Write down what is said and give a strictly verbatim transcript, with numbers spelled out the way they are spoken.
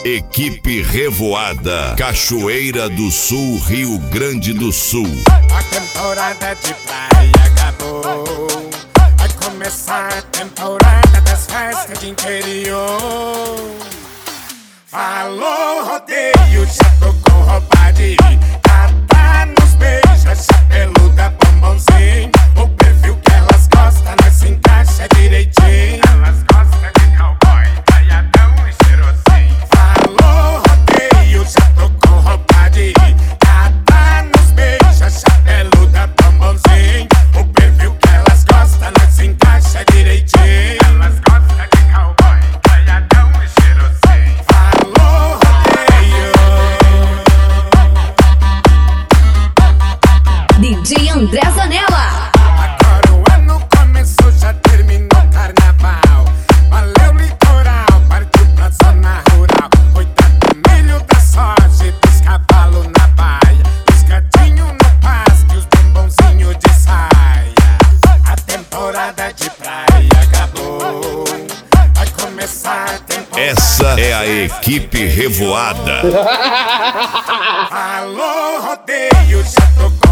Equipe Revoada, Cachoeira do Sul, Rio Grande do Sul. A temporada de praia acabou. Vai começar a temporada das festas de interior. Falou rodeio, já tocou roupa de cata nos beijos, chapeluda, bombonzinho. O perfil que elas gostam, nós se encaixa direitinho. Elas gostam de cowboy, caiadão e cheirosinho. Falou rodeio, já tocou roupa de cata nos beijos, chapeluda, bombonzinho. O perfil que elas gostam, nós se encaixa direitinho. Elas gostam de cowboy, caiadão e cheirosinho. Falou rodeio. D J André Zanella. Agora o ano começou, já terminou o carnaval. Valeu litoral, partiu pra zona rural. Coitado do milho da soja, dos cavalos na baia, os gatinhos no pasto e os bombonzinhos de saia. A temporada de praia acabou. Vai começar a temporada. Essa é a Equipe Revoada. Alô, rodeio, já tocou